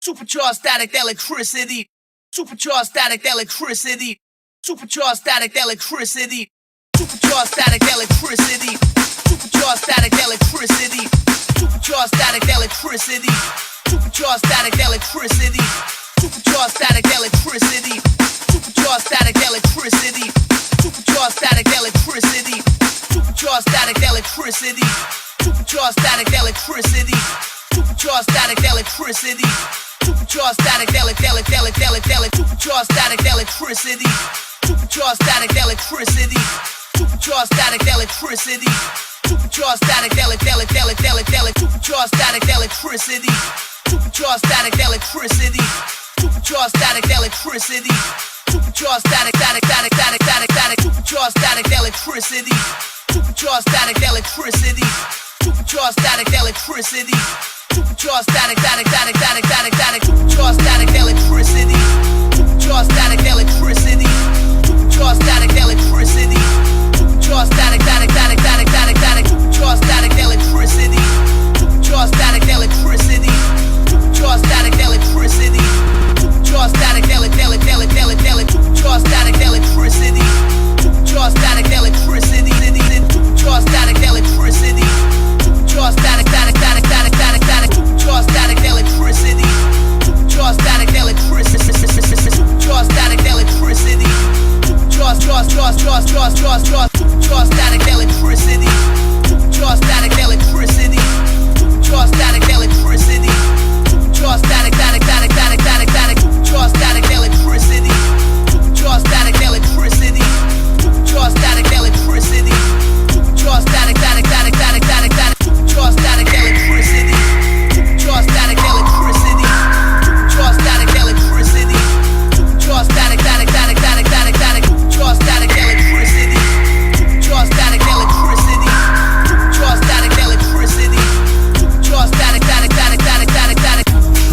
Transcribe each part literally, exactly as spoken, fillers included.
Supercharged static electricity. Supercharged static electricity. Supercharged static electricity. Supercharged static electricity. Supercharged static electricity. Supercharged static electricity. Supercharged static electricity. Supercharged static electricity. Supercharged static electricity. Supercharged static electricity. Supercharged static electricity. Supercharged static electricity. Supercharged static electricity. Supercharged static elec elec elec elec elec. Supercharged static electricity. Supercharged static electricity. Supercharged static electricity. Supercharged static elec elec elec elec elec. Supercharged static electricity. Supercharged static electricity. Supercharged static electricity. Supercharged static static static static static static. Supercharged static electricity. Supercharged static electricity. Supercharged static electricity. Supercharged static static static static static static. Supercharged static electricity. Supercharged static electricity. Supercharged static electricity. Supercharged static static static static static static. Supercharged static electricity. Supercharged static electricity. Supercharged static electricity. Supercharged static elec elec elec elec elec. Supercharged static electricity. Supercharged static electricity. Supercharged static electricity. Supercharged static static static static static static. Supercharged static electricity. Supercharged static electricity. Supercharged static electricity. Supercharged charge charge charge charge charge charge. Supercharged static electricity. Supercharged static electricity. Supercharged static electricity. Supercharged static static static static static static. Supercharged static electricity. Supercharged static electricity. Supercharged static electricity. Supercharged static static static static static static. Supercharged static electricity. Supercharged static electricity. Supercharged static electricity. Supercharged static static static static static static. Supercharged static electricity. Supercharged static electricity. Supercharged static electricity. Supercharged static static static static static static.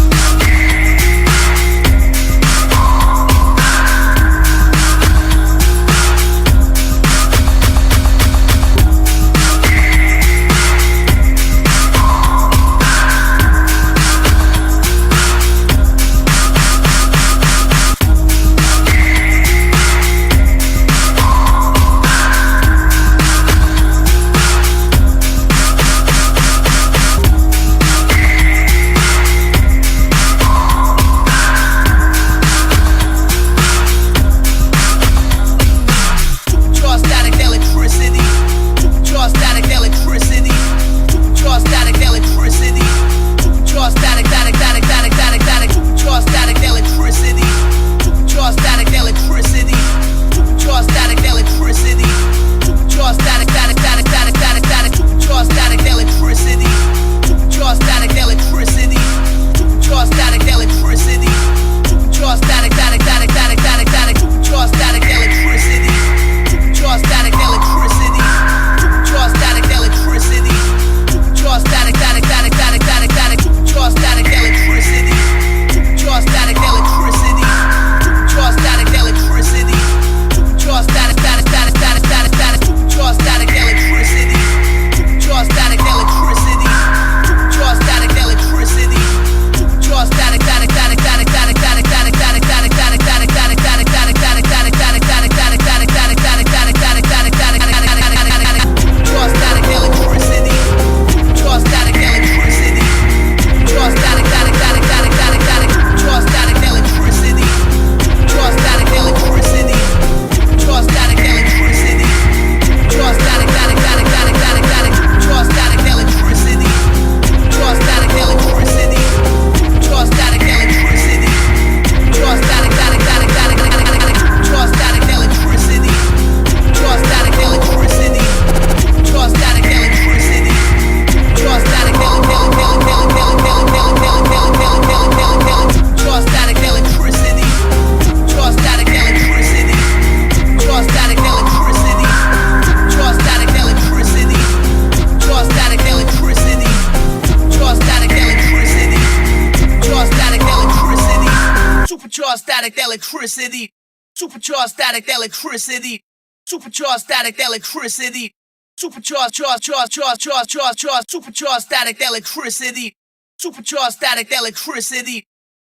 Electricity. Supercharged static electricity. Supercharged static electricity. Supercharged charge charge charge charge charge charge. Supercharged static electricity. Supercharged static electricity.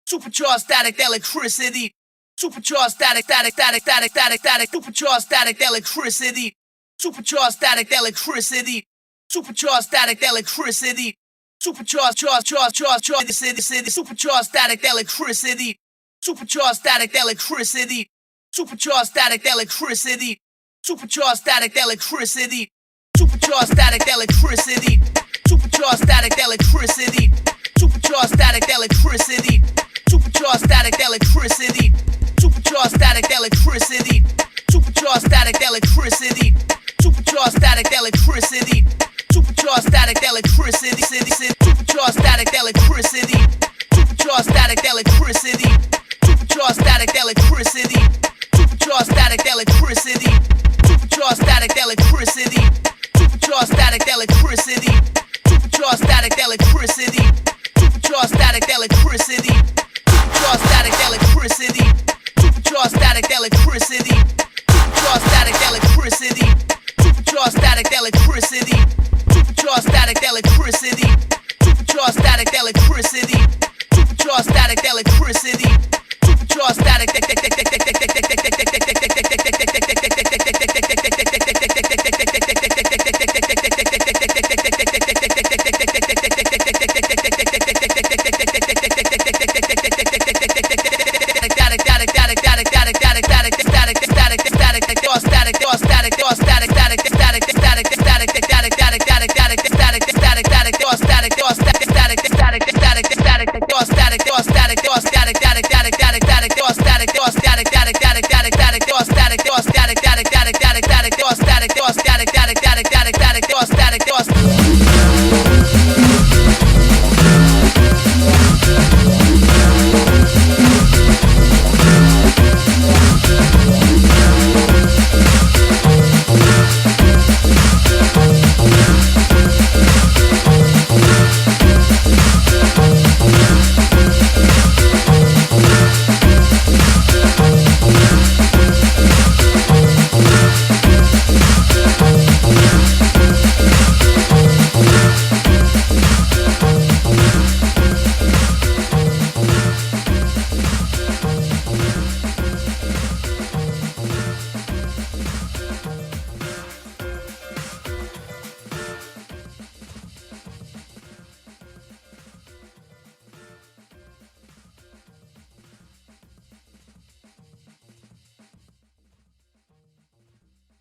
supercharged static electricity, supercharged static static static static static static supercharged static electricity, supercharged static electricity, supercharged static electricity, supercharged charge charge charge charge the city city supercharged static electricity, supercharged static electricity, supercharged static electricity, supercharged static electricity, supercharged static electricity, supercharged static electricity, supercharged static electricity, supercharged static electricity, supercharged static electricity, supercharged static electricity, supercharged static electricity, supercharged static electricity, city city supercharged static electricity, supercharged static electricity, supercharged static electricity, supercharged static electricity, supercharged static electricity, supercharged static electricity, supercharged static electricity, supercharged static electricity, supercharged static electricity, supercharged static electricity, supercharged static electricity, supercharged static electricity, supercharged static electricity, supercharged static electricity, supercharged static electricity, supercharged static static static static static static static static static static static static static static static static